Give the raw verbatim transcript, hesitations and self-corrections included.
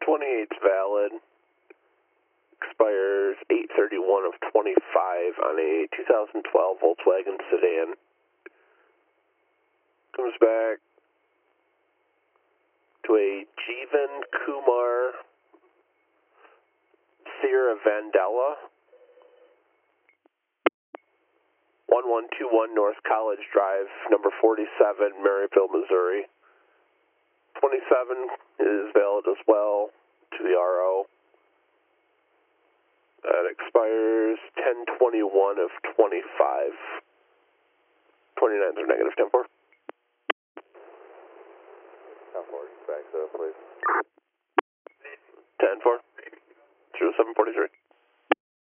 twenty-eight's valid. Expires eight thirty-one of twenty-five on a two thousand twelve Volkswagen sedan. Comes back to a Jeevan Kumar Sierra Vandella, one one two one North College Drive, number forty-seven, Maryville, Missouri. twenty-seven is valid as well to the R O. That expires ten twenty-one of twenty-five. twenty-nines are negative, ten four. ten four, back up, please. ten four. zero seven forty-three.